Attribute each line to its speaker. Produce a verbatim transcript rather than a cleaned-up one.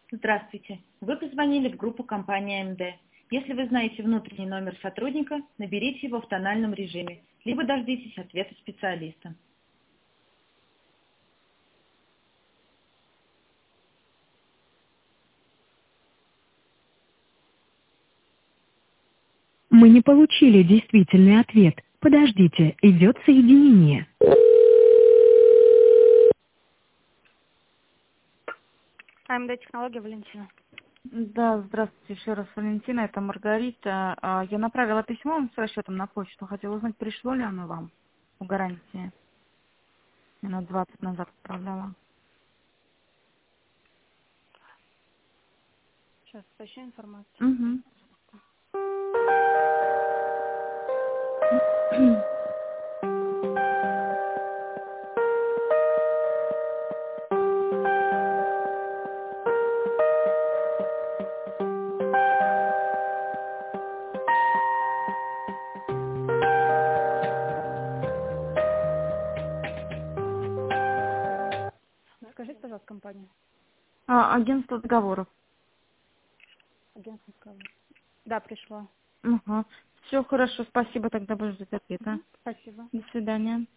Speaker 1: Здравствуйте. Вы позвонили в группу компании эй эм дэ. Если вы знаете внутренний номер сотрудника, наберите его в тональном режиме, либо дождитесь ответа специалиста.
Speaker 2: Мы не получили действительный ответ. Подождите, идет соединение.
Speaker 3: эй эм дэ технология, Валентина.
Speaker 4: Да, здравствуйте еще раз, Валентина, это Маргарита. А, Я направила письмо с расчетом на почту. Хотела узнать, пришло ли оно вам по гарантии. Минут двадцать назад отправляла.
Speaker 3: Сейчас уточню информацию.
Speaker 4: Угу.
Speaker 3: Скажите, пожалуйста, компания.
Speaker 4: А, агентство договоров.
Speaker 3: Агентство сказала. Да, пришло.
Speaker 4: Угу. Все хорошо, спасибо, тогда буду ждать ответа.
Speaker 3: Спасибо.
Speaker 4: До свидания.